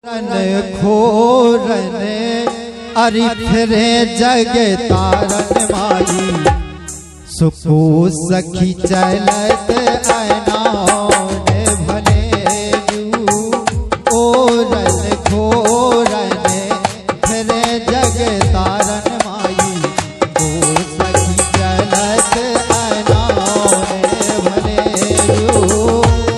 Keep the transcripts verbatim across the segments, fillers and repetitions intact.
Run खोरन अरि फिरे जग तारन माई सुखो सखी चलत अनान भले जू ओरन खोरन फिरे जग तारन माई ओ सखी चलत अनान भले जू।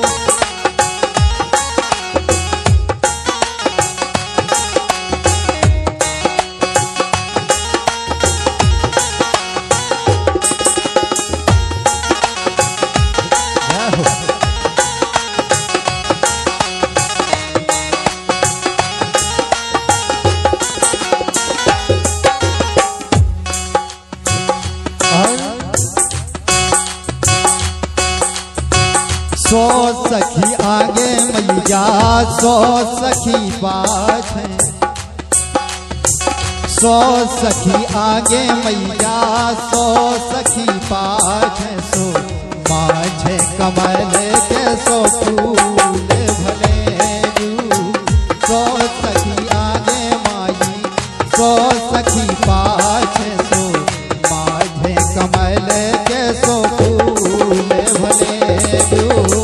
सौ सखी आगे मैया सौ सखी पाछे, सौ सखी आगे मैया सौ सखी पाछे, सो माझे कमल के सौ फूल भले जू। सौ सखी आगे माई सौ सखी पाछे, सो माझे कमल के सौ फूल भले जू।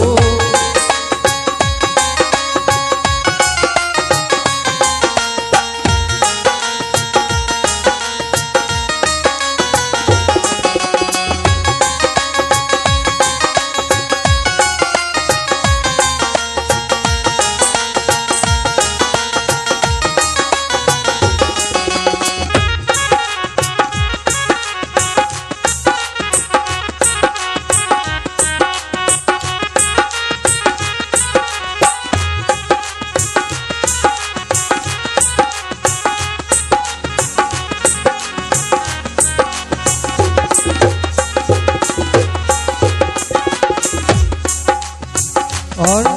और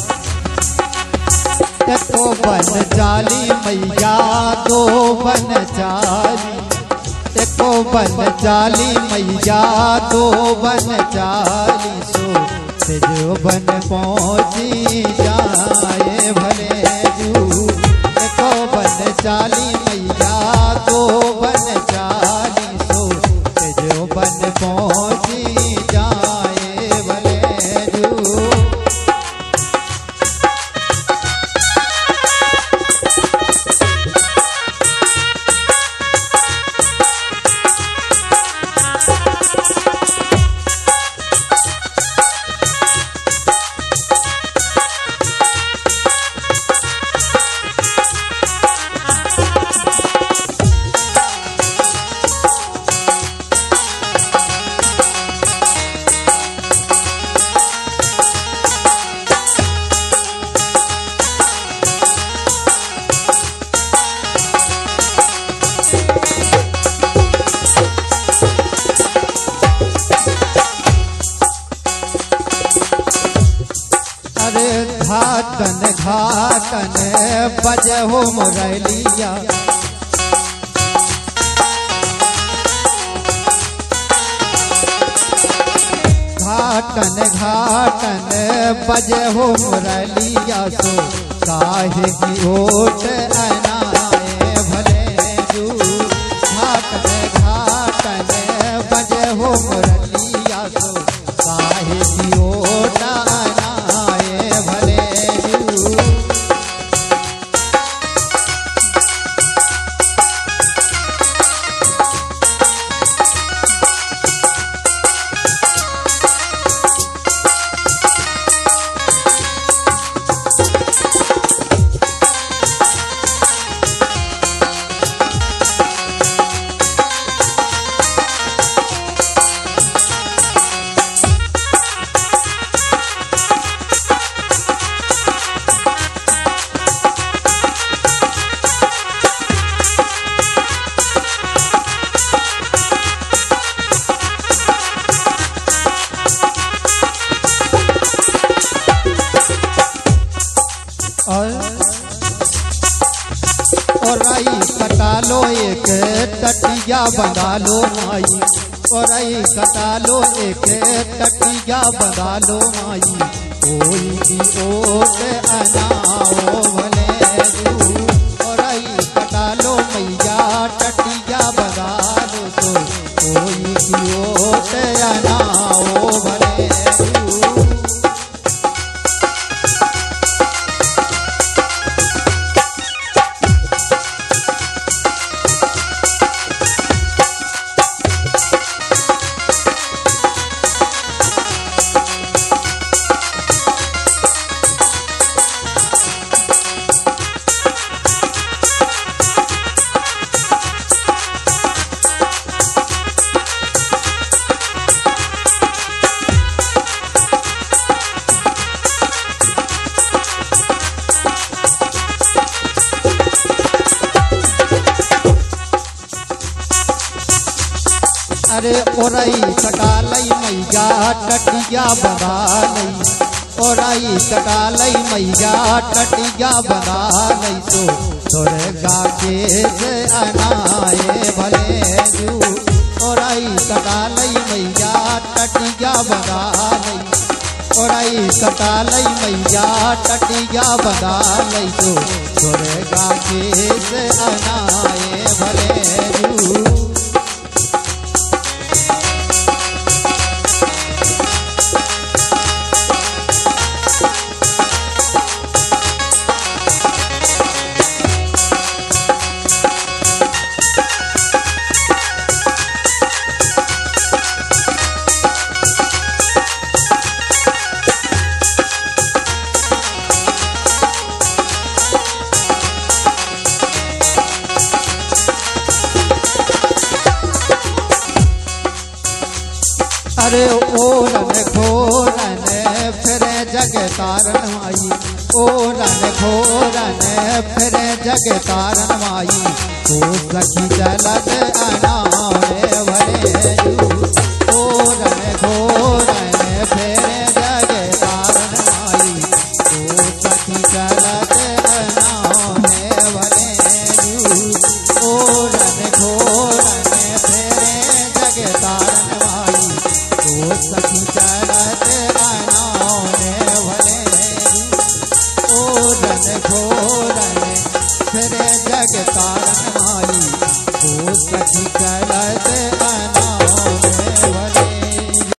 एको बन जाली मैया दो बन जाली, एको बन जाली मैया दो बन जाली, सो तेजो बन पहुँची जाए भले जू। एको बन जाली मैया दो बन जाली, सो तेजो बन पहुँची जाए भले जू। घाटन घाटन बजहो मुरलिया, घाटन घाटन बजहो मुरलिया, सो काहे की ओट अनाए भले जू। घाटन घाटन बजहो मुरलिया, सो काहे की ओट अनाए भले। और आई कटा लो एक टटिया बना लो माई, और आई कटा लो एक टटिया बना लो माई, कोई भी ओट अनाओ भले अरे ओरई कटालई मैया टटिया बना लई, ओरई कटालई मैया टटिया बना लई सो दुर्गा के से अनाए भले जू। ओरई कटालई मैया टटिया बना लई, ओरई कटालई मैया टटिया बना लई सो दुर्गा के से अनाए भले जू। अरे ओरन घोरन फिर जग तारन माई, ओरन घोरन फिर जग तारन माई तो सखी चलत अनावे भले जू। ओरन घोरन फिर जग तारन माई तो सखी चलत अनावे भले जू। ओरन घोरन फिर जग तारन माई तो सखी चलत अनाने भले जू। ओरन घोरन फिर जग तारन माई तो सखी चलत अनाने